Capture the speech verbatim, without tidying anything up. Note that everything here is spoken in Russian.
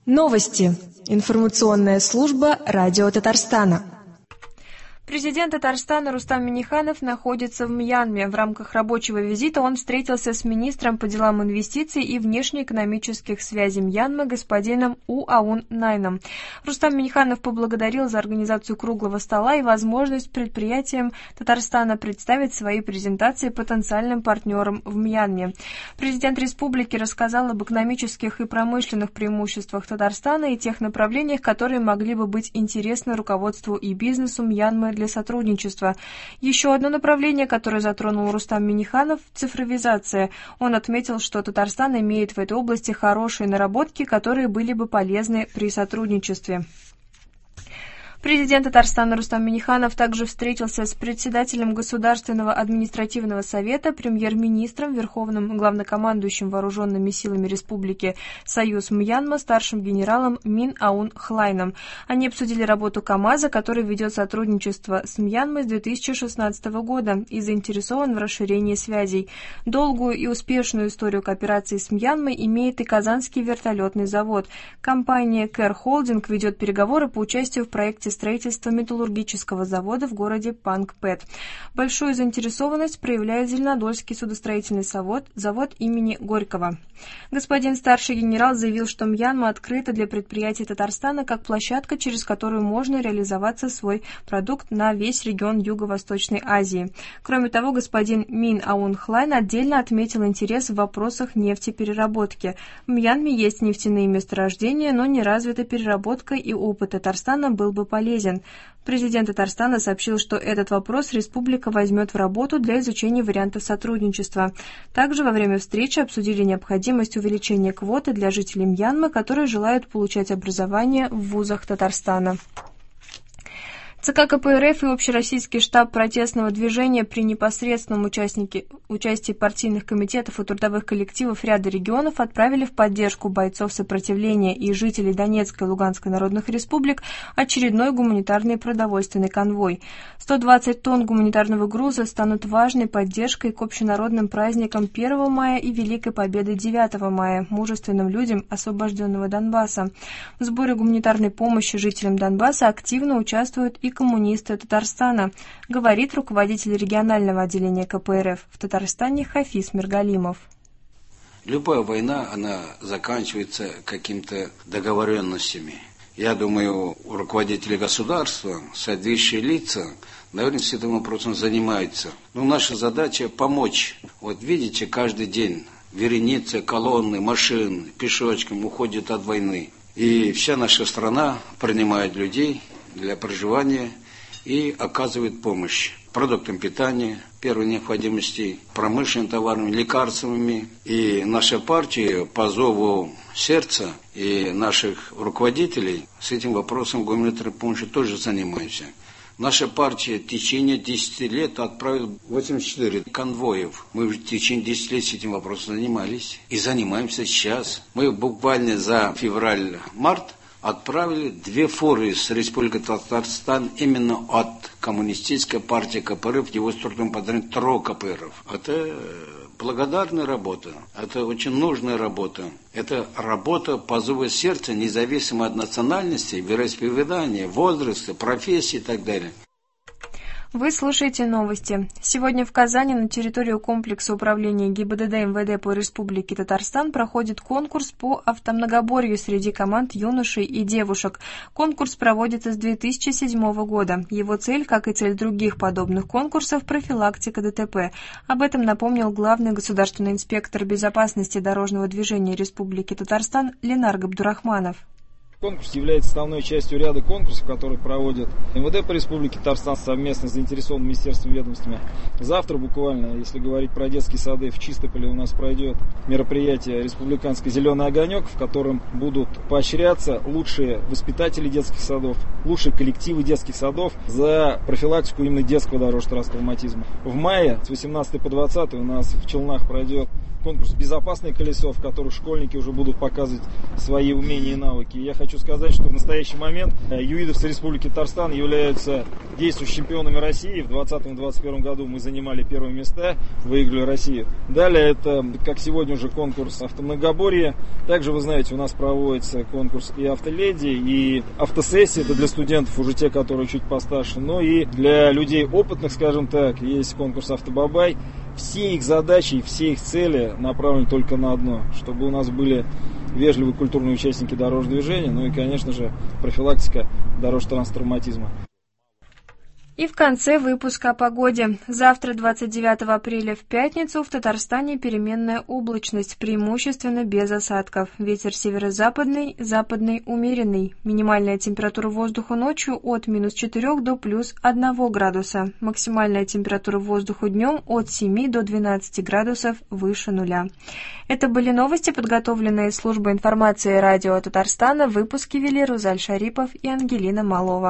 Новости. Информационная служба Радио Татарстана. Президент Татарстана Рустам Минниханов находится в Мьянме. В рамках рабочего визита он встретился с министром по делам инвестиций и внешнеэкономических связей Мьянмы господином У Аун Найном. Рустам Минниханов поблагодарил за организацию круглого стола и возможность предприятиям Татарстана представить свои презентации потенциальным партнерам в Мьянме. Президент республики рассказал об экономических и промышленных преимуществах Татарстана и тех направлениях, которые могли бы быть интересны руководству и бизнесу Мьянмы для сотрудничества. Еще одно направление, которое затронул Рустам Минниханов – цифровизация. Он отметил, что Татарстан имеет в этой области хорошие наработки, которые были бы полезны при сотрудничестве. Президент Татарстана Рустам Минниханов также встретился с председателем Государственного административного совета, премьер-министром, верховным главнокомандующим вооруженными силами республики Союз Мьянма, старшим генералом Мин Аун Хлайном. Они обсудили работу КАМАЗа, который ведет сотрудничество с Мьянмой с две тысячи шестнадцатого года и заинтересован в расширении связей. Долгую и успешную историю кооперации с Мьянмой имеет и Казанский вертолетный завод. Компания Кэр Холдинг ведет переговоры по участию в проекте строительства металлургического завода в городе Пангпэт. Большую заинтересованность проявляет Зеленодольский судостроительный завод, завод имени Горького. Господин старший генерал заявил, что Мьянма открыта для предприятий Татарстана как площадка, через которую можно реализоваться свой продукт на весь регион Юго-Восточной Азии. Кроме того, господин Мин Аун Хлайн отдельно отметил интерес в вопросах нефтепереработки. В Мьянме есть нефтяные месторождения, но не развита переработка, и опыт Татарстана был бы полезен. полезен. Президент Татарстана сообщил, что этот вопрос республика возьмет в работу для изучения вариантов сотрудничества. Также во время встречи обсудили необходимость увеличения квоты для жителей Мьянмы, которые желают получать образование в вузах Татарстана. ЦК КПРФ и Общероссийский штаб протестного движения при непосредственном участнике, участии партийных комитетов и трудовых коллективов ряда регионов отправили в поддержку бойцов сопротивления и жителей Донецкой и Луганской народных республик очередной гуманитарный продовольственный конвой. сто двадцать тонн гуманитарного груза станут важной поддержкой к общенародным праздникам первого мая и Великой Победы девятого мая, мужественным людям освобожденного Донбасса. В сборе гуманитарной помощи жителям Донбасса активно участвуют и коммунисты Татарстана, говорит руководитель регионального отделения КПРФ в Татарстане Хафиз Миргалимов. Любая война, она заканчивается какими-то договоренностями. Я думаю, у руководителей государства, соответствующие лица, наверное, с этим вопросом занимаются. Но наша задача помочь. Вот видите, каждый день вереницы, колонны, машин, пешочком уходят от войны. И вся наша страна принимает людей для проживания и оказывает помощь продуктам питания, первой необходимости, промышленными товарами, лекарствами. И наша партия по зову сердца и наших руководителей с этим вопросом гуманитарной помощи тоже занимается. Наша партия в течение десяти лет отправила восемьдесят четыре конвоев. Мы в течение десяти лет с этим вопросом занимались и занимаемся сейчас. Мы буквально за февраль-март отправили две фуры с Республики Татарстан именно от коммунистической партии КПРФ, его структурным подразделением ТРО КПРФ. Это благодарная работа, это очень нужная работа. Это работа по зову сердца, независимо от национальности, вероисповедания, возраста, профессии и так далее. Вы слушаете новости. Сегодня в Казани на территорию комплекса управления ГИБДД МВД по Республике Татарстан проходит конкурс по автомногоборью среди команд юношей и девушек. Конкурс проводится с две тысячи седьмого года. Его цель, как и цель других подобных конкурсов, профилактика ДТП. Об этом напомнил главный государственный инспектор безопасности дорожного движения Республики Татарстан Ленар Габдурахманов. Конкурс является основной частью ряда конкурсов, которые проводят МВД по Республике Татарстан совместно с заинтересованными министерствами и ведомствами. Завтра буквально, если говорить про детские сады, в Чистополе у нас пройдет мероприятие «Республиканский зеленый огонек», в котором будут поощряться лучшие воспитатели детских садов, лучшие коллективы детских садов за профилактику именно детского дорожно-транспортного травматизма. В мае с восемнадцатого по двадцатое у нас в Челнах пройдет конкурс «Безопасное колесо», в котором школьники уже будут показывать свои умения и навыки. Я хочу сказать, что в настоящий момент юидовцы Республики Татарстан являются действующими чемпионами России. В двадцатом — двадцать первом году мы занимали первые места, выиграли Россию. Далее это, как сегодня уже, конкурс автомногоборья. Также, вы знаете, у нас проводится конкурс и автоледи, и автосессии. Это для студентов, уже те, которые чуть постарше. Но и для людей опытных, скажем так, есть конкурс «Автобабай». Все их задачи и все их цели направлены только на одно, чтобы у нас были вежливые культурные участники дорожного движения, ну и, конечно же, профилактика дорожно-транспортного травматизма. И в конце выпуска о погоде. Завтра, двадцать девятого апреля, в пятницу, в Татарстане переменная облачность, преимущественно без осадков. Ветер северо-западный, западный умеренный. Минимальная температура воздуха ночью от минус четырёх до плюс одного градуса. Максимальная температура воздуха днем от семи до двенадцати градусов выше нуля. Это были новости, подготовленные службой информации радио Татарстана. Выпуски вели Рузаль Шарипов и Ангелина Малова.